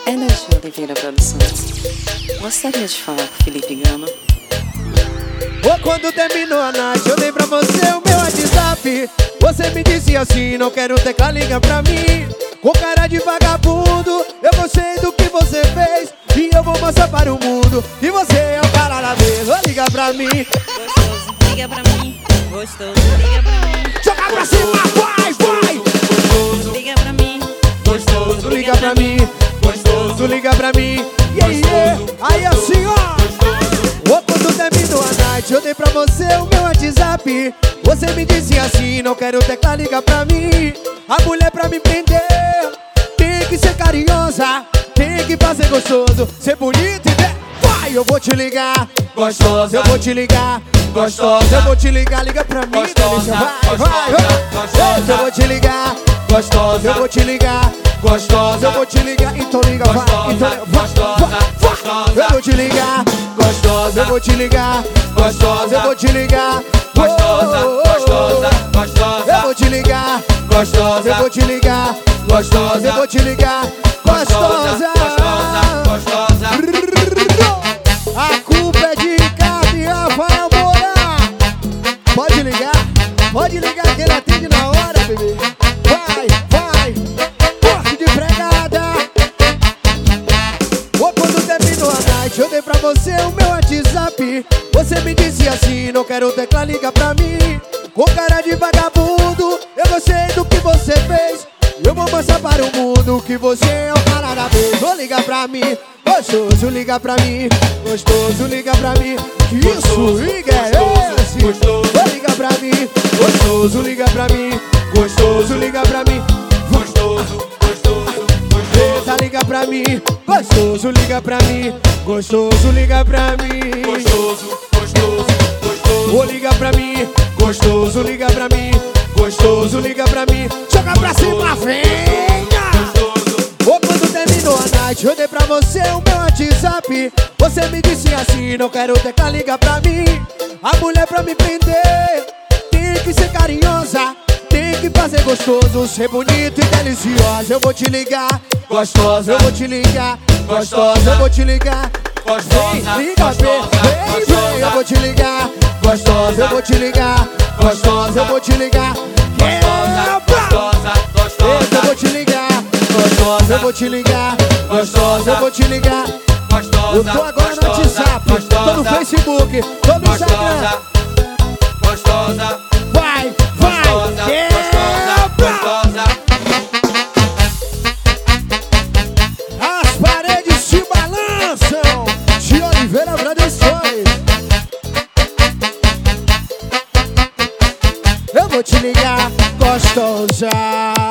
Energia Oliveira Produções. Gostaria de falar com Felipe Gama. Quando terminou a night, eu dei pra você o meu WhatsApp. Você me disse assim, não quero tecla, liga pra mim. Com cara de vagabundo, eu gostei do que você fez. E eu vou mostrar para o mundo que você é o cara da vez. Liga pra mim. Gostoso, liga pra mim. Gostoso, liga pra mim. Joga pra cima, vai, vai. Gostoso, liga pra mim. Gostoso, liga pra mim. Gostoso, liga pra mim. Yeah, yeah. Aí assim, ó. Quando terminou a night, eu dei pra você o meu WhatsApp. Você me disse assim, não quero tecla, liga pra mim. A mulher pra me prender tem que ser carinhosa, tem que fazer gostoso, ser bonito e vai, eu vou te ligar. Gostosa, eu vou te ligar. Gostosa, eu vou te ligar, liga pra mim. Gostosa, vai, vai, vai. Eu vou te ligar. Gostosa, eu vou te ligar. Gostosa, eu vou te ligar. Então liga, vai, então liga, vai, vai. Eu vou te ligar. Gostosa, eu vou te ligar. Gostosa, eu vou te ligar. Gostosa, gostosa, gostosa. Eu vou te ligar. Gostosa, eu vou te ligar. Gostosa, eu vou te ligar. Gostosa, gostosa, gostosa. A culpa é de Ricardo e Rafael Moura. Pode ligar que ele atende na hora, bebê. Vai, vai, porte de pregada. Quando terminou a night, eu dei pra você o meu WhatsApp. Você me disse assim, não quero tecla, liga pra mim. Com cara de vagabundo, eu gostei do que você fez. Eu vou mostrar para o mundo que você é o cara da vez. Vou ligar pra mim. Gostoso, liga pra mim. Gostoso, liga pra mim. Que isso, liga é esse? Vou ligar pra mim. Gostoso, liga pra mim. Gostoso, liga pra mim. Gostoso, gostoso, gostoso. Liga pra mim. Gostoso, liga pra mim. Gostoso, liga pra mim. Gostoso, gostoso, gostoso. Vou ligar pra mim. Gostoso, liga pra mim. Gostoso, liga pra mim. Joga pra cima, venha. Quando terminou a night, eu dei pra você o meu WhatsApp. Você me disse assim, não quero tecla, liga pra mim. A mulher pra me prender tem que ser carinhosa, tem que fazer gostoso, ser bonito e deliciosa. Eu vou te ligar. Gostosa, eu vou te ligar. Gostosa, eu vou te ligar. Gostosa, liga, vem, vem, eu vou te ligar. Gostosa, eu vou te ligar. Gostosa, eu vou te ligar. Gostosa, gostosa, gostosa. Eu vou te ligar. Gostosa, eu vou te ligar. Gostosa, eu vou te ligar. Eu tô agora no WhatsApp, tô no Facebook, tô no Instagram. Gostosa, vai, vai, gostosa. As paredes se balançam. De Oliveira Produções. Eu vou te ligar, gostosa.